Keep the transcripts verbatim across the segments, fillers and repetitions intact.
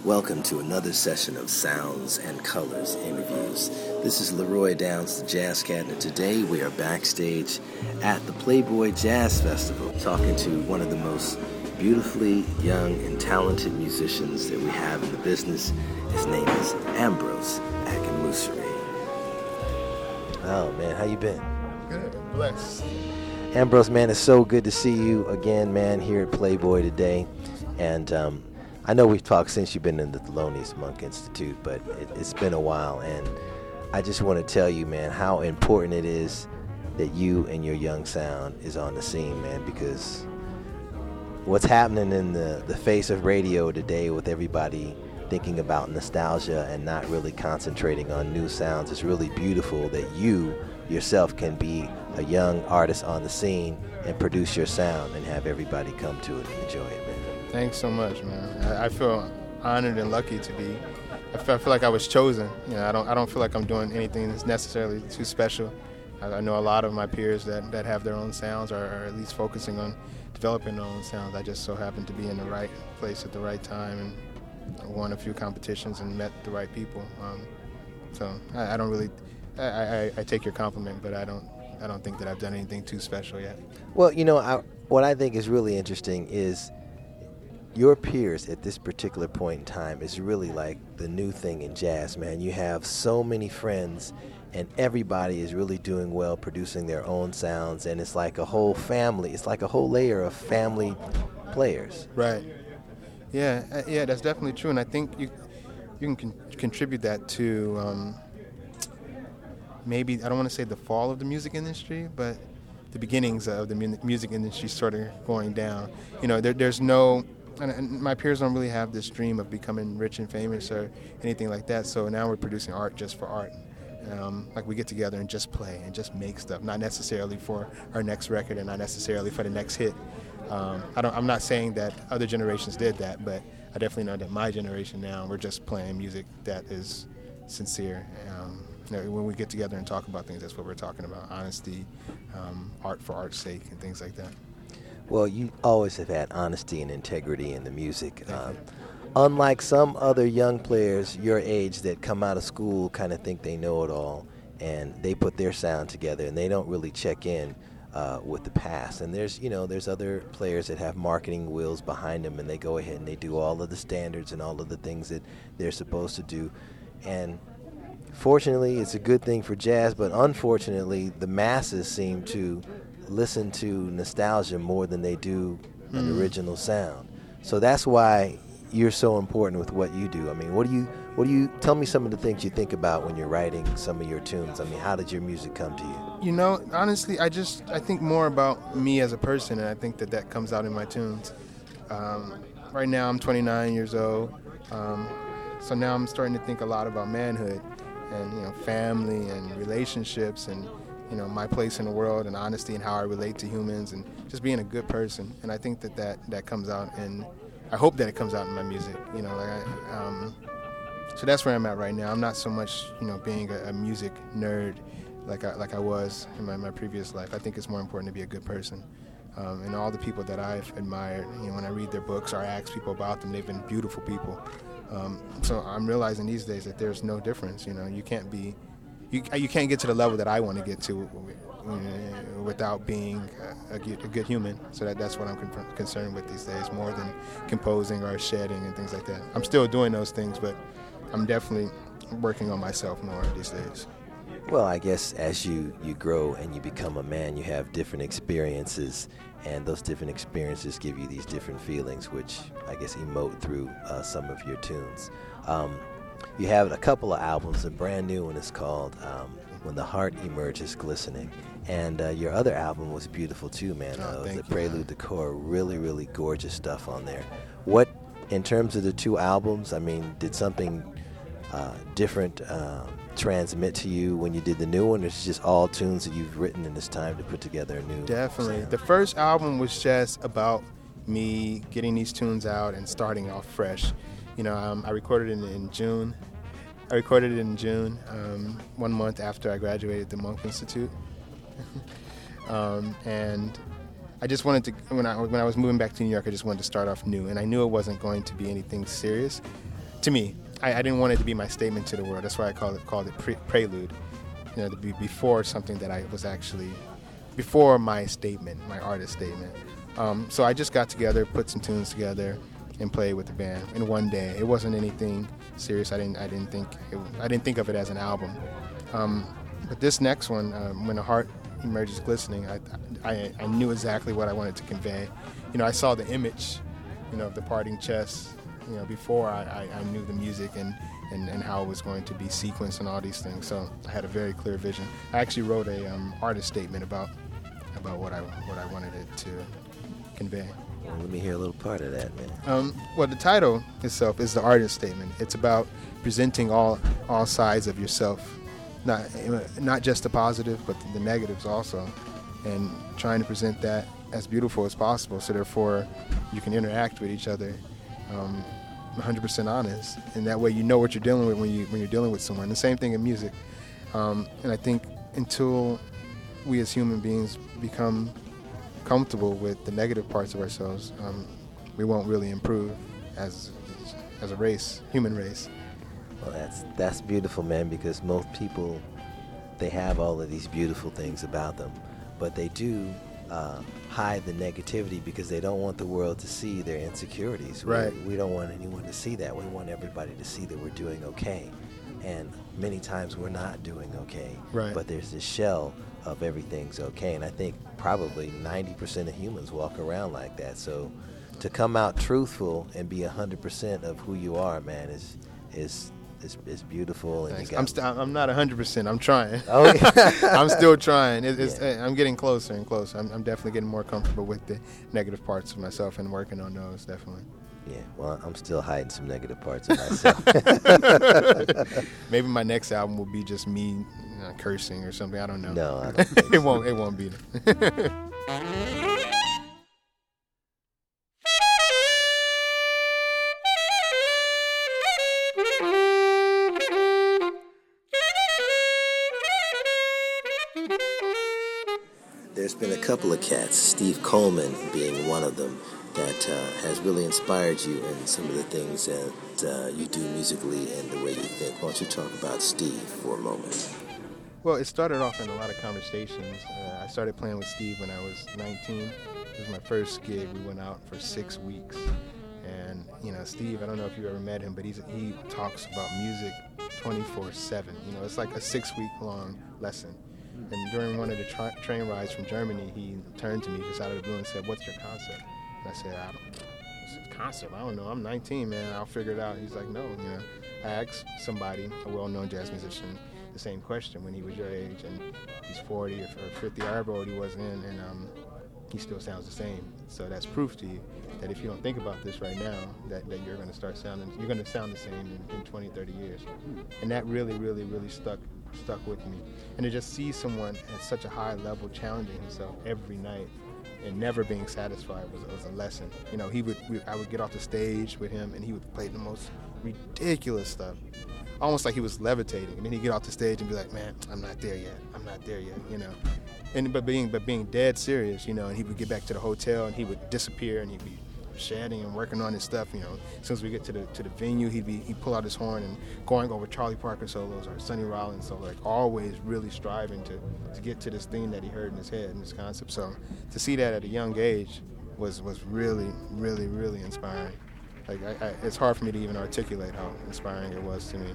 Welcome to another session of Sounds and Colors interviews. This is Leroy Downs, the Jazz Cat, and today we are backstage at the Playboy Jazz Festival talking to one of the most beautifully young and talented musicians that we have in the business. His name is Ambrose Akinmusire. Oh man, how you been? Good, blessed. Ambrose, man, it's so good to see you again, man, here at Playboy today. And um, I know we've talked since you've been in the Thelonious Monk Institute, but it, it's been a while, and I just want to tell you, man, how important it is that you and your young sound is on the scene, man, because what's happening in the, the face of radio today with everybody thinking about nostalgia and not really concentrating on new sounds is really beautiful that you yourself can be a young artist on the scene and produce your sound and have everybody come to it and enjoy it, man. Thanks so much, man. I, I feel honored and lucky to be. I feel, I feel like I was chosen. You know, I don't. I don't feel like I'm doing anything that's necessarily too special. I, I know a lot of my peers that, that have their own sounds, or, or at least focusing on developing their own sounds. I just so happened to be in the right place at the right time and won a few competitions and met the right people. Um, so I, I don't really. I, I, I take your compliment, but I don't. I don't think that I've done anything too special yet. Well, you know, I, what I think is really interesting is your peers at this particular point in time is really like the new thing in jazz, man. You have so many friends, and everybody is really doing well, producing their own sounds, and it's like a whole family. It's like a whole layer of family players. Right. Yeah, uh, yeah, that's definitely true, and I think you you can con- contribute that to um, maybe, I don't want to say the fall of the music industry, but the beginnings of the mu- music industry sort of going down. You know, there, there's no... And, and my peers don't really have this dream of becoming rich and famous or anything like that. So now we're producing art just for art. Um, like we get together and just play and just make stuff, not necessarily for our next record and not necessarily for the next hit. Um, I don't, I'm not saying that other generations did that, but I definitely know that my generation now, we're just playing music that is sincere. Um, you know, when we get together and talk about things, that's what we're talking about: honesty, um, art for art's sake, and things like that. Well, you always have had honesty and integrity in the music. Um, unlike some other young players your age that come out of school kind of think they know it all, and they put their sound together and they don't really check in uh, with the past. And there's, you know, there's other players that have marketing wheels behind them, and they go ahead and they do all of the standards and all of the things that they're supposed to do. And fortunately, it's a good thing for jazz, but unfortunately, the masses seem to listen to nostalgia more than they do an mm. original sound. So that's why you're so important with what you do. I mean, what do you, what do you, tell me some of the things you think about when you're writing some of your tunes. I mean, how did your music come to you? You know, honestly, I just, I think more about me as a person, and I think that that comes out in my tunes. Um, right now, I'm twenty-nine years old, um, so now I'm starting to think a lot about manhood and, you know, family and relationships and, you know, my place in the world and honesty and how I relate to humans and just being a good person. And I think that that, that comes out, and I hope that it comes out in my music, you know. Like I, um, so that's where I'm at right now. I'm not so much, you know, being a, a music nerd like I, like I was in my, my previous life. I think it's more important to be a good person. Um, and all the people that I've admired, you know, when I read their books or I ask people about them, they've been beautiful people. Um, so I'm realizing these days that there's no difference, you know. You can't be... You, you can't get to the level that I want to get to without being a, a, good, a good human. So that, that's what I'm con- concerned with these days, more than composing or shedding and things like that. I'm still doing those things, but I'm definitely working on myself more these days. Well, I guess as you, you grow and you become a man, you have different experiences, and those different experiences give you these different feelings, which I guess emote through uh, some of your tunes. Um, You have a couple of albums. A brand new one is called um, When the Heart Emerges Glistening. And uh, your other album was beautiful too, man. Oh, uh, the you, Prelude man. to Core, really, really gorgeous stuff on there. What, in terms of the two albums, I mean, did something uh, different uh, transmit to you when you did the new one, or is it just all tunes that you've written and it's time to put together a new Definitely. sound? The first album was just about me getting these tunes out and starting off fresh. You know, um, I recorded it in, in June. I recorded it in June, um, one month after I graduated the Monk Institute. um, and I just wanted to, when I when I was moving back to New York, I just wanted to start off new. And I knew it wasn't going to be anything serious. to me, I, I didn't want it to be my statement to the world. That's why I called it called it pre- prelude. You know, to be before something that I was actually, before my statement, my artist statement. Um, so I just got together, put some tunes together, and played with the band in one day. It wasn't anything serious. I didn't I didn't think it, I didn't think of it as an album. Um, but this next one, um, When the Heart Emerges Glistening, I, I I knew exactly what I wanted to convey. You know, I saw the image, you know, of the parting chest, you know, before I, I, I knew the music and, and, and how it was going to be sequenced and all these things. So I had a very clear vision. I actually wrote a um, artist statement about about what I what I wanted it to convey. Well, let me hear a little part of that, man. Um, well, the title itself is the artist statement. It's about presenting all all sides of yourself, not not just the positive, but the negatives also, and trying to present that as beautiful as possible. So therefore, you can interact with each other, um, one hundred percent honest, and that way you know what you're dealing with when you when you're dealing with someone. The same thing in music, um, and I think until we as human beings become comfortable with the negative parts of ourselves, um, we won't really improve as as a race, human race. Well, that's that's beautiful, man, because most people, they have all of these beautiful things about them, but they do uh, hide the negativity because they don't want the world to see their insecurities. Right. We, we don't want anyone to see that. We want everybody to see that we're doing okay. And many times we're not doing okay. Right. But there's this shell of everything's okay. And I think probably ninety percent of humans walk around like that. So to come out truthful and be one hundred percent of who you are, man, is is is, is beautiful. And you got I'm st- I'm not one hundred percent. I'm trying. Oh, yeah. I'm still trying. It, it's, Yeah. I'm getting closer and closer. I'm, I'm definitely getting more comfortable with the negative parts of myself and working on those, definitely. Yeah, well, I'm still hiding some negative parts of myself. Maybe my next album will be just me, you know, cursing or something. I don't know. No, I don't think it so. won't. It won't be. There's been a couple of cats, Steve Coleman being one of them, that uh, has really inspired you in some of the things that uh, you do musically and the way you think. Why don't you talk about Steve for a moment? Well, it started off in a lot of conversations. Uh, I started playing with Steve when I was nineteen. It was my first gig. We went out for six weeks. And, you know, Steve, I don't know if you ever met him, but he's, he talks about music twenty-four seven. You know, it's like a six-week-long lesson. And during one of the tra- train rides from Germany, he turned to me just out of the blue and said, "What's your concept?" And I said, I don't I said, concept? I don't know. I'm nineteen, man. I'll figure it out. He's like, no, you know. I asked somebody, a well-known jazz musician, the same question when he was your age, and he's forty or fifty, however old he was then, and um, he still sounds the same. So that's proof to you that if you don't think about this right now, that, that you're going to start sounding, you're going to sound the same in, in twenty, thirty years. And that really, really, really stuck stuck with me. And to just see someone at such a high level challenging himself every night and never being satisfied was, was a lesson. You know, he would we, I would get off the stage with him and he would play the most ridiculous stuff, almost like he was levitating. And then he'd get off the stage and be like, "Man, I'm not there yet. I'm not there yet." You know, and but being but being dead serious. You know, and he would get back to the hotel and he would disappear and he'd be shedding and working on his stuff. You know, as soon as we get to the to the venue, he'd be he'd pull out his horn and going over Charlie Parker solos or Sonny Rollins. So like always really striving to to get to this thing that he heard in his head and this concept. So to see that at a young age was was really really really inspiring. Like I, I, it's hard for me to even articulate how inspiring it was to me.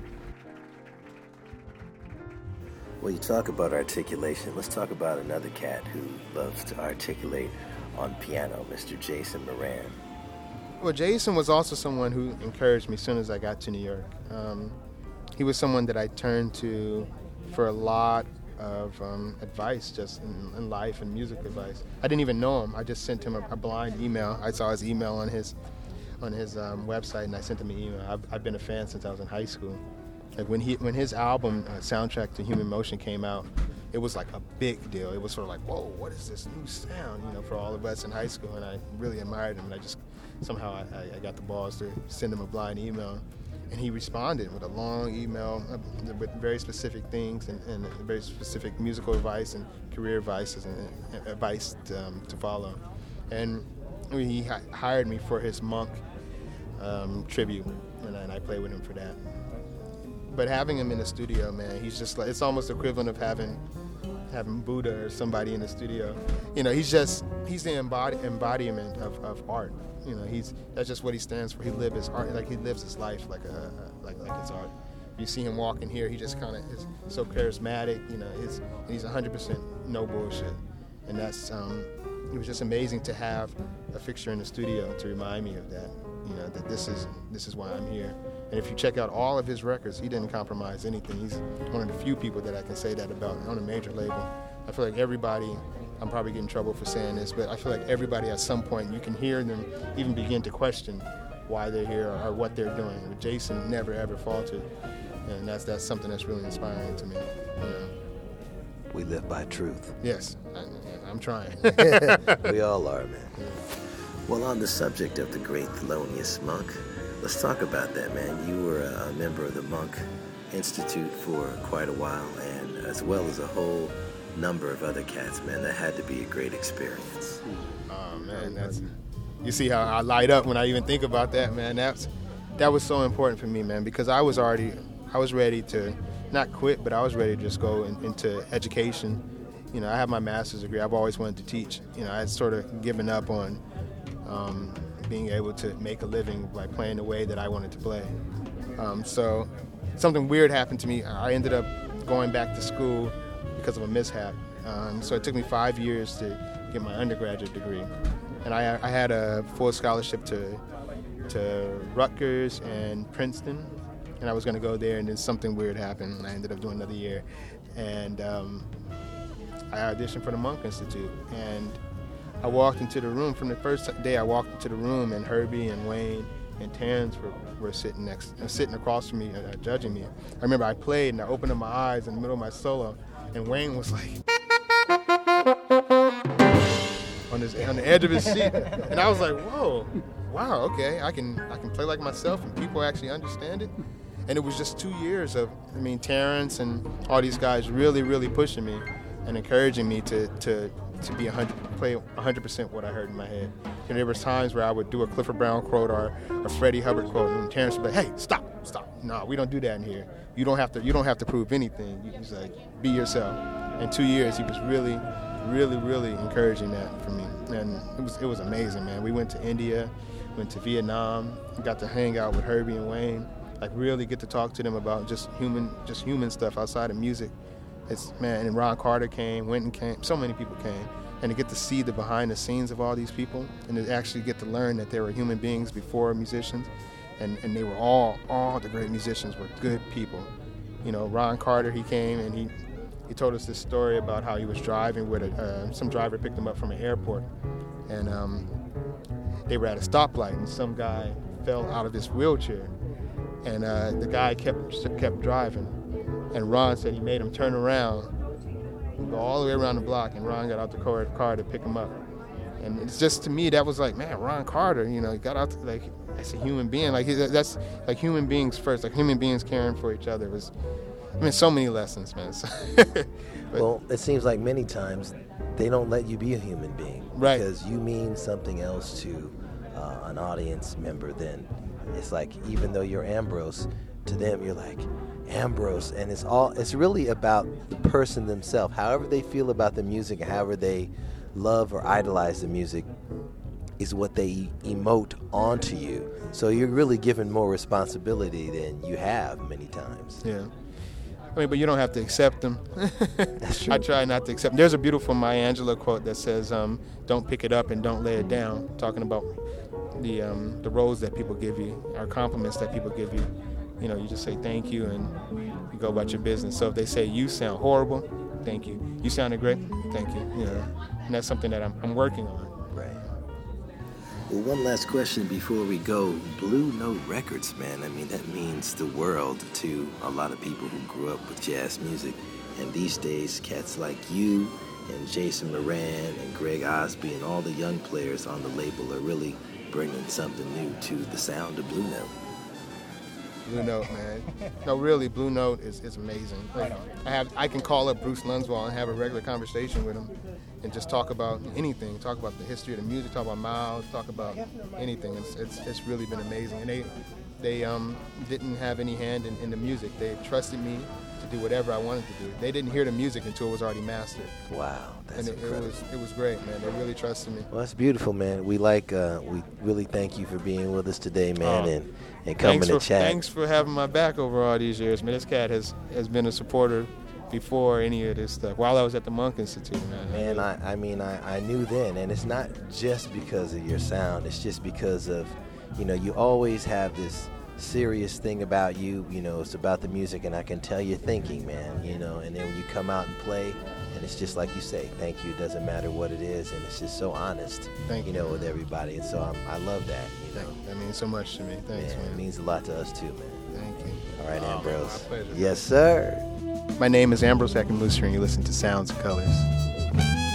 Well, you talk about articulation. Let's talk about another cat who loves to articulate on piano, Mister Jason Moran. Well, Jason was also someone who encouraged me as soon as I got to New York. Um, he was someone that I turned to for a lot of um, advice, just in, in life and music advice. I didn't even know him. I just sent him a, a blind email. I saw his email on his on his um, website, and I sent him an email. I've, I've been a fan since I was in high school. Like when he when his album uh, Soundtrack to Human Motion came out, it was like a big deal. It was sort of like, whoa, what is this new sound? You know, for all of us in high school, and I really admired him. And I just somehow I, I got the balls to send him a blind email, and he responded with a long email uh, with very specific things and, and very specific musical advice and career advices and, and advice to, um, to follow. And I mean, he hi- hired me for his Monk um, tribute, and I, and I play with him for that. But having him in the studio, man, he's just like, it's almost equivalent of having having Buddha or somebody in the studio. You know, he's just, he's the embody, embodiment of, of art. You know, he's, that's just what he stands for. He lives his art, like he lives his life like a, like like his art. You see him walking here, he just kind of is so charismatic, you know, his, he's one hundred percent no bullshit. And that's, um, it was just amazing to have a fixture in the studio to remind me of that, you know, that this is, this is why I'm here. And if you check out all of his records, he didn't compromise anything. He's one of the few people that I can say that about on a major label. I feel like everybody, I'm probably getting in trouble for saying this, but I feel like everybody at some point, you can hear them even begin to question why they're here or, or what they're doing. But Jason never ever faltered, and that's that's something that's really inspiring to me. You know. We live by truth. Yes, I, I'm trying. We all are, man. Yeah. Well, on the subject of the great Thelonious Monk, let's talk about that, man. You were a member of the Monk Institute for quite a while, and as well as a whole number of other cats, man. That had to be a great experience. Oh, man, that's, you see how I light up when I even think about that, man. That's, that was so important for me, man, because I was already, I was ready to not quit, but I was ready to just go in, into education. You know, I have my master's degree. I've always wanted to teach. You know, I had sort of given up on um, being able to make a living by playing the way that I wanted to play. Um, so something weird happened to me. I ended up going back to school because of a mishap. Um, so it took me five years to get my undergraduate degree. And I, I had a full scholarship to, to Rutgers and Princeton. And I was going to go there, and then something weird happened, and I ended up doing another year. And um, I auditioned for the Monk Institute. And I walked into the room. From the first day I walked into the room, and Herbie and Wayne and Terrence were, were sitting next, uh, sitting across from me, uh, judging me. I remember I played, and I opened up my eyes in the middle of my solo, and Wayne was like on his on the edge of his seat, and I was like, "Whoa, wow, okay, I can I can play like myself, and people actually understand it." And it was just two years of, I mean, Terrence and all these guys really, really pushing me and encouraging me to to to be a hundred, play one hundred percent what I heard in my head. You know, there was times where I would do a Clifford Brown quote or a Freddie Hubbard quote, and Terrence would be like, "Hey, stop, stop! No, we don't do that in here. You don't have to. You don't have to prove anything." He's like, "Be yourself." In two years, he was really, really, really encouraging that for me, and it was it was amazing, man. We went to India, went to Vietnam, got to hang out with Herbie and Wayne, like really get to talk to them about just human, just human stuff outside of music. It's, man, and Ron Carter came, Wynton came, so many people came. And to get to see the behind the scenes of all these people and to actually get to learn that they were human beings before musicians. And, and they were all, all the great musicians were good people. You know, Ron Carter, he came and he, he told us this story about how he was driving with a, uh, some driver picked him up from an airport. And um, they were at a stoplight and some guy fell out of his wheelchair. And uh, the guy kept kept driving. And Ron said he made him turn around and go all the way around the block, and Ron got out the car, car to pick him up. And it's just, to me, that was like, man, Ron Carter, you know, he got out, to, like, that's a human being. Like, that's, like, human beings first, like, human beings caring for each other was, I mean, so many lessons, man. Well, it seems like many times they don't let you be a human being. Right. Because you mean something else to uh, an audience member then. It's like, even though you're Ambrose, to them you're like Ambrose, and it's all it's really about the person themselves, however they feel about the music, however they love or idolize the music is what they emote onto you. So you're really given more responsibility than you have many times. Yeah. I mean, but you don't have to accept them. That's true. I try not to accept them. There's a beautiful Maya Angelou quote that says, um, don't pick it up and don't lay it down, talking about the um, the roles that people give you, or compliments that people give you. You know, you just say thank you and you go about your business. So if they say you sound horrible, thank you. You sounded great, thank you. You know, and that's something that I'm, I'm working on. Right. Well, one last question before we go. Blue Note Records, man, I mean, that means the world to a lot of people who grew up with jazz music. And these days, cats like you and Jason Moran and Greg Osby and all the young players on the label are really bringing something new to the sound of Blue Note. Blue Note, man. No, really, Blue Note is, is amazing. Like, I have I can call up Bruce Lunswall and have a regular conversation with him and just talk about anything. Talk about the history of the music, talk about Miles, talk about anything. It's it's, it's really been amazing. And they they um, didn't have any hand in, in the music. They trusted me to do whatever I wanted to do. They didn't hear the music until it was already mastered. Wow, that's and it, it incredible. was it was great, man. They really trusted me. Well, that's beautiful, man. We like, uh, we really thank you for being with us today, man, Oh, and, and coming thanks to for, chat. Thanks for having my back over all these years, man. This cat has, has been a supporter before any of this stuff, while I was at the Monk Institute, man. Man, I, I mean, I, I knew then, and it's not just because of your sound. It's just because of, you know, you always have this serious thing about you. You know, it's about the music, and I can tell you're thinking, man, you know, and then when you come out and play, and it's just like you say, thank you, it doesn't matter what it is, and it's just so honest, Thank you you. know, with everybody. And so I'm, I love that, you know. That means so much to me. Thanks, Man, man. it means a lot to us, too, man. Thank you. All right, Oh, Ambrose. my pleasure. Yes, sir. My name is Ambrose Heckenlooser, and you listen to Sounds and Colors.